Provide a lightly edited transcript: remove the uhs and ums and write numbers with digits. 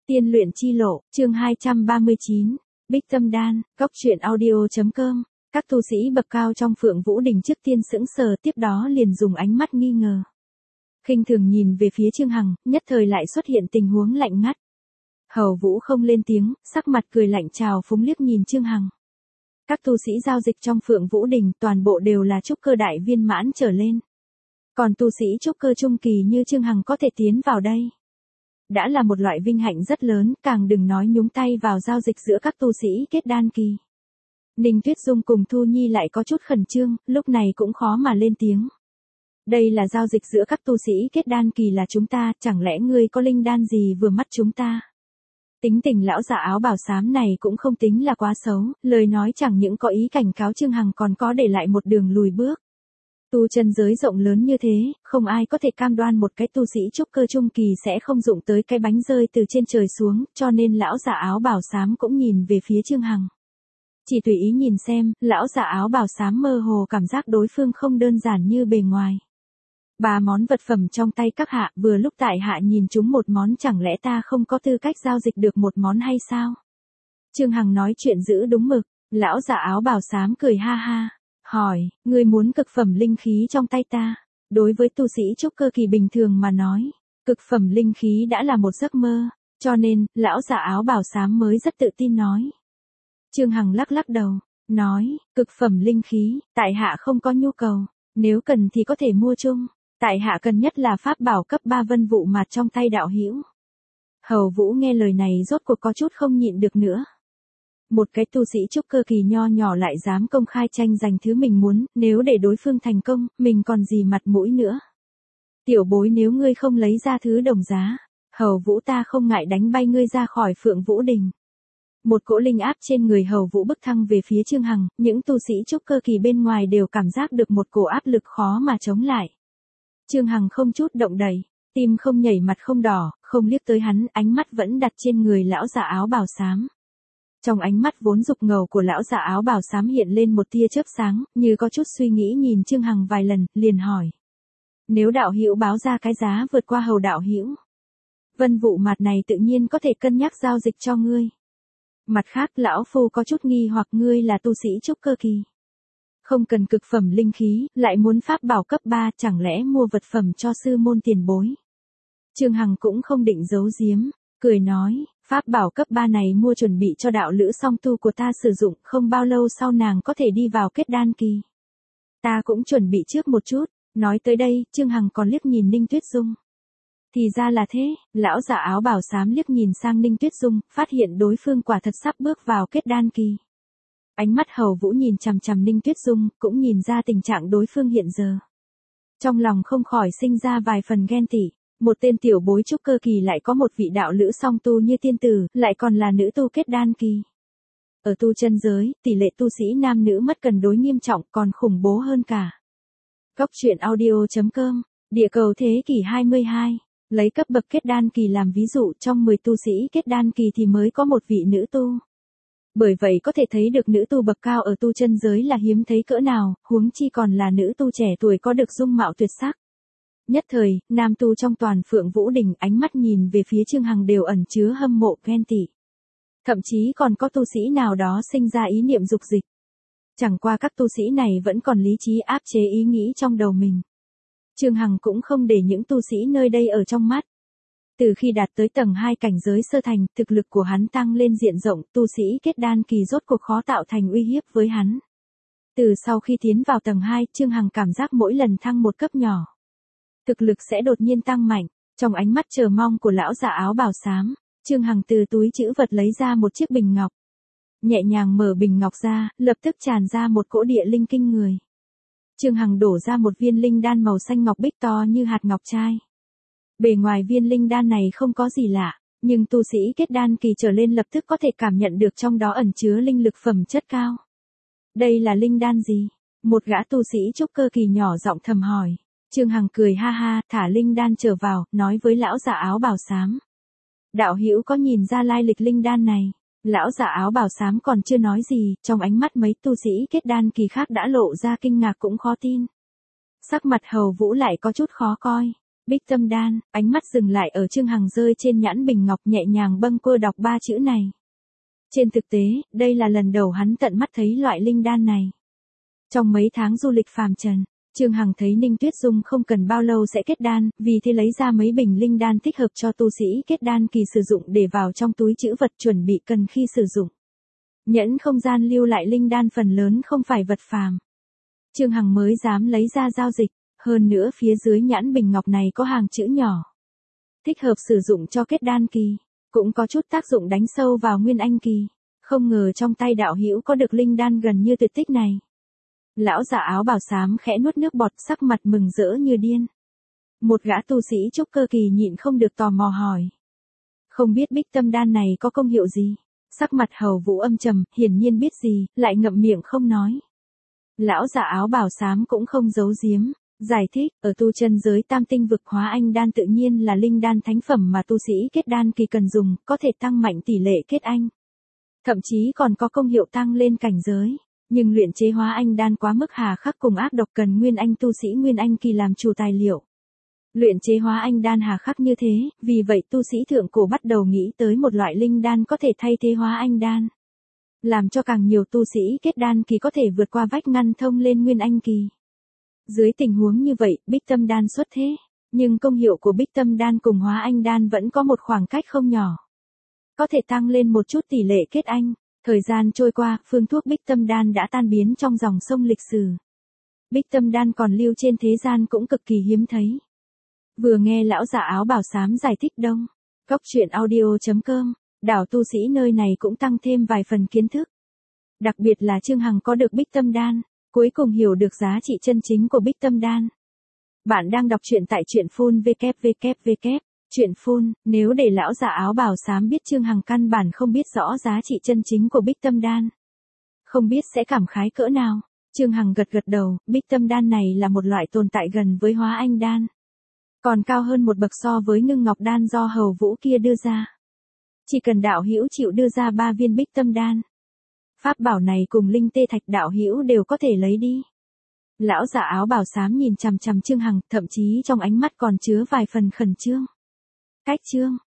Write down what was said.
Tiên luyện chi lộ, chương 239, Bích Tâm Đan, Góc Truyện Audio.com. Các tu sĩ bậc cao trong Phượng Vũ Đình trước tiên sững sờ, tiếp đó liền dùng ánh mắt nghi ngờ, khinh thường nhìn về phía Trương Hằng, nhất thời lại xuất hiện tình huống lạnh ngắt. Hầu Vũ không lên tiếng, sắc mặt cười lạnh trào phúng liếc nhìn Trương Hằng. Các tu sĩ giao dịch trong Phượng Vũ Đình toàn bộ đều là trúc cơ đại viên mãn trở lên. Còn tu sĩ trúc cơ trung kỳ như Trương Hằng có thể tiến vào đây, đã là một loại vinh hạnh rất lớn, càng đừng nói nhúng tay vào giao dịch giữa các tu sĩ kết đan kỳ. Ninh Tuyết Dung cùng Thu Nhi lại có chút khẩn trương, lúc này cũng khó mà lên tiếng. Đây là giao dịch giữa các tu sĩ kết đan kỳ là chúng ta, chẳng lẽ ngươi có linh đan gì vừa mắt chúng ta? Tính tình lão già áo bào xám này cũng không tính là quá xấu, lời nói chẳng những có ý cảnh cáo Trương Hằng còn có để lại một đường lùi bước. Tu chân giới rộng lớn như thế, không ai có thể cam đoan một cái tu sĩ trúc cơ trung kỳ sẽ không dụng tới cái bánh rơi từ trên trời xuống, cho nên lão già áo bào xám cũng nhìn về phía Trương Hằng. Chỉ tùy ý nhìn xem, lão già áo bào xám mơ hồ cảm giác đối phương không đơn giản như bề ngoài. 3 món vật phẩm trong tay các hạ, vừa lúc tại hạ nhìn chúng một món, chẳng lẽ ta không có tư cách giao dịch được một món hay sao? Trương Hằng nói chuyện giữ đúng mực, lão già áo bào xám cười ha ha, hỏi, ngươi muốn cực phẩm linh khí trong tay ta? Đối với tu sĩ trúc cơ kỳ bình thường mà nói, cực phẩm linh khí đã là một giấc mơ, cho nên, lão già áo bào xám mới rất tự tin nói. Trương Hằng lắc lắc đầu, nói, cực phẩm linh khí, tại hạ không có nhu cầu, nếu cần thì có thể mua chung. Tại hạ cần nhất là pháp bảo cấp 3 vân vụ mạt trong tay đạo hữu. Hầu Vũ nghe lời này rốt cuộc có chút không nhịn được nữa. Một cái tu sĩ trúc cơ kỳ nho nhỏ lại dám công khai tranh giành thứ mình muốn, nếu để đối phương thành công, mình còn gì mặt mũi nữa. Tiểu bối, nếu ngươi không lấy ra thứ đồng giá, Hầu Vũ ta không ngại đánh bay ngươi ra khỏi Phượng Vũ Đình. Một cỗ linh áp trên người Hầu Vũ bức thăng về phía Trương Hằng, những tu sĩ trúc cơ kỳ bên ngoài đều cảm giác được một cổ áp lực khó mà chống lại. Trương Hằng không chút động đậy, tim không nhảy mặt không đỏ, không liếc tới hắn, ánh mắt vẫn đặt trên người lão già áo bào xám. Trong ánh mắt vốn dục ngầu của lão già áo bào xám hiện lên một tia chớp sáng, như có chút suy nghĩ nhìn Trương Hằng vài lần, liền hỏi. Nếu đạo hữu báo ra cái giá vượt qua Hầu đạo hữu, vân vụ mạt này tự nhiên có thể cân nhắc giao dịch cho ngươi. Mặt khác, lão phu có chút nghi hoặc ngươi là tu sĩ trúc cơ kỳ. Không cần cực phẩm linh khí, lại muốn pháp bảo cấp 3, chẳng lẽ mua vật phẩm cho sư môn tiền bối? Trương Hằng cũng không định giấu giếm, cười nói, pháp bảo cấp 3 này mua chuẩn bị cho đạo lữ song tu của ta sử dụng, không bao lâu sau nàng có thể đi vào kết đan kỳ. Ta cũng chuẩn bị trước một chút, nói tới đây, Trương Hằng còn liếc nhìn Ninh Tuyết Dung. Thì ra là thế, lão già áo bào xám liếc nhìn sang Ninh Tuyết Dung, phát hiện đối phương quả thật sắp bước vào kết đan kỳ. Ánh mắt Hầu Vũ nhìn chằm chằm Ninh Tuyết Dung, cũng nhìn ra tình trạng đối phương hiện giờ. Trong lòng không khỏi sinh ra vài phần ghen tị, một tên tiểu bối trúc cơ kỳ lại có một vị đạo lữ song tu như tiên tử, lại còn là nữ tu kết đan kỳ. Ở tu chân giới, tỷ lệ tu sĩ nam nữ mất cân đối nghiêm trọng, còn khủng bố hơn cả. Góc Truyện Audio.com, Địa cầu thế kỷ 22, lấy cấp bậc kết đan kỳ làm ví dụ, trong 10 tu sĩ kết đan kỳ thì mới có một vị nữ tu. Bởi vậy có thể thấy được nữ tu bậc cao ở tu chân giới là hiếm thấy cỡ nào, huống chi còn là nữ tu trẻ tuổi có được dung mạo tuyệt sắc. Nhất thời, nam tu trong toàn Phượng Vũ Đình ánh mắt nhìn về phía Trương Hằng đều ẩn chứa hâm mộ ghen tị. Thậm chí còn có tu sĩ nào đó sinh ra ý niệm dục dịch. Chẳng qua các tu sĩ này vẫn còn lý trí áp chế ý nghĩ trong đầu mình. Trương Hằng cũng không để những tu sĩ nơi đây ở trong mắt. Từ khi đạt tới tầng 2 cảnh giới sơ thành, thực lực của hắn tăng lên diện rộng, tu sĩ kết đan kỳ rốt cuộc khó tạo thành uy hiếp với hắn. Từ sau khi tiến vào tầng 2, Trương Hằng cảm giác mỗi lần thăng một cấp nhỏ, thực lực sẽ đột nhiên tăng mạnh. Trong ánh mắt chờ mong của lão già áo bào xám, Trương Hằng từ túi trữ vật lấy ra một chiếc bình ngọc. Nhẹ nhàng mở bình ngọc ra, lập tức tràn ra một cỗ địa linh kinh người. Trương Hằng đổ ra một viên linh đan màu xanh ngọc bích to như hạt ngọc trai. Bề ngoài viên linh đan này không có gì lạ, nhưng tu sĩ kết đan kỳ trở lên lập tức có thể cảm nhận được trong đó ẩn chứa linh lực phẩm chất cao. Đây là linh đan gì? Một gã tu sĩ trúc cơ kỳ nhỏ giọng thầm hỏi. Trương Hằng cười ha ha, thả linh đan trở vào, nói với lão già áo bào xám. Đạo hữu có nhìn ra lai lịch linh đan này? Lão già áo bào xám còn chưa nói gì, trong ánh mắt mấy tu sĩ kết đan kỳ khác đã lộ ra kinh ngạc cũng khó tin. Sắc mặt Hầu Vũ lại có chút khó coi. Bích tâm đan, ánh mắt dừng lại ở Trương Hằng rơi trên nhãn bình ngọc nhẹ nhàng bâng quơ đọc 3 chữ này. Trên thực tế, đây là lần đầu hắn tận mắt thấy loại linh đan này. Trong mấy tháng du lịch phàm trần, Trương Hằng thấy Ninh Tuyết Dung không cần bao lâu sẽ kết đan, vì thế lấy ra mấy bình linh đan thích hợp cho tu sĩ kết đan kỳ sử dụng để vào trong túi trữ vật chuẩn bị cần khi sử dụng. Nhẫn không gian lưu lại linh đan phần lớn không phải vật phàm. Trương Hằng mới dám lấy ra giao dịch, hơn nữa phía dưới nhãn bình ngọc này có hàng chữ nhỏ. Thích hợp sử dụng cho kết đan kỳ, cũng có chút tác dụng đánh sâu vào nguyên anh kỳ. Không ngờ trong tay đạo hữu có được linh đan gần như tuyệt tích này. Lão già áo bào xám khẽ nuốt nước bọt, sắc mặt mừng rỡ như điên. Một gã tu sĩ trúc cơ kỳ nhịn không được tò mò hỏi. Không biết bích tâm đan này có công hiệu gì? Sắc mặt Hầu Vũ âm trầm, hiển nhiên biết gì, lại ngậm miệng không nói. Lão già áo bào xám cũng không giấu giếm, giải thích, ở tu chân giới tam tinh vực hóa anh đan tự nhiên là linh đan thánh phẩm mà tu sĩ kết đan kỳ cần dùng, có thể tăng mạnh tỷ lệ kết anh. Thậm chí còn có công hiệu tăng lên cảnh giới. Nhưng luyện chế hóa anh đan quá mức hà khắc cùng ác độc, cần nguyên anh tu sĩ nguyên anh kỳ làm chủ tài liệu. Luyện chế hóa anh đan hà khắc như thế, vì vậy tu sĩ thượng cổ bắt đầu nghĩ tới một loại linh đan có thể thay thế hóa anh đan. Làm cho càng nhiều tu sĩ kết đan kỳ có thể vượt qua vách ngăn thông lên nguyên anh kỳ. Dưới tình huống như vậy, bích tâm đan xuất thế. Nhưng công hiệu của bích tâm đan cùng hóa anh đan vẫn có một khoảng cách không nhỏ. Có thể tăng lên một chút tỷ lệ kết anh. Thời gian trôi qua, phương thuốc bích tâm đan đã tan biến trong dòng sông lịch sử. Bích tâm đan còn lưu trên thế gian cũng cực kỳ hiếm thấy. Vừa nghe lão già áo bào xám giải thích đông. Góc truyện audio.com, đảo tu sĩ nơi này cũng tăng thêm vài phần kiến thức. Đặc biệt là Trương Hằng có được bích tâm đan, cuối cùng hiểu được giá trị chân chính của bích tâm đan. Bạn đang đọc truyện tại truyện phun www. Chuyện phun, nếu để lão già áo bào xám biết Trương Hằng căn bản không biết rõ giá trị chân chính của bích tâm đan. Không biết sẽ cảm khái cỡ nào. Trương Hằng gật gật đầu, bích tâm đan này là một loại tồn tại gần với hóa anh đan. Còn cao hơn một bậc so với ngưng ngọc đan do Hầu Vũ kia đưa ra. Chỉ cần đạo hữu chịu đưa ra 3 viên bích tâm đan. Pháp bảo này cùng linh tê thạch đạo hữu đều có thể lấy đi. Lão già áo bào xám nhìn chằm chằm Trương Hằng, thậm chí trong ánh mắt còn chứa vài phần khẩn trương. Cách chương